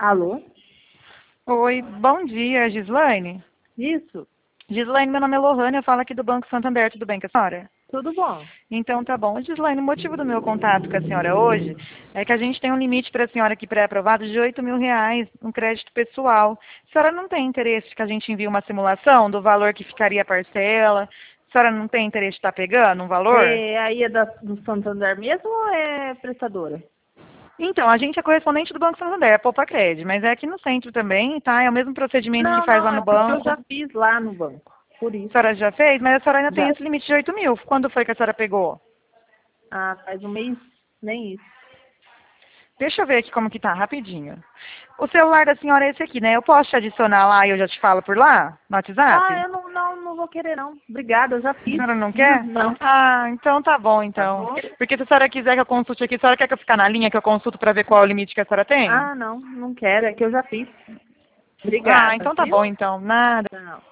Alô? Oi, bom dia, Gislaine. Isso? Gislaine, meu nome é Lohane, eu falo aqui do Banco Santander, tudo bem com a senhora? Tudo bom? Então tá bom. Gislaine, o motivo do meu contato com a senhora hoje é que a gente tem um limite para a senhora aqui pré-aprovado de R$ 8.000, um crédito pessoal. A senhora não tem interesse que a gente envie uma simulação do valor que ficaria a parcela? A senhora não tem interesse de estar pegando um valor? Aí é do Santander mesmo ou é prestadora? Então, a gente é correspondente do Banco Santander, é Poupa-Cred, mas é aqui no centro também, tá? É o mesmo procedimento que Não, faz lá não, é no porque eu banco. já fiz lá no banco. Por A isso. senhora já fez, mas a senhora ainda tem Já. esse limite de 8.000. Quando foi que a senhora pegou? Ah, faz um mês, nem isso. Deixa eu ver aqui como que tá, rapidinho. O celular da senhora é esse aqui, né? Eu posso te adicionar lá e eu já te falo por lá? No Ah, WhatsApp? eu não vou querer não. Obrigada, eu já A fiz. senhora não quer? Não. Ah, então tá bom, Tá então. bom? Porque se a senhora quiser que eu consulte aqui, a senhora quer que eu fique na linha, que eu consulto pra ver qual é o limite que a senhora tem? Ah, não quero, é que eu já fiz. Ah, Obrigada, então tá viu? bom, então. Nada. Tchau.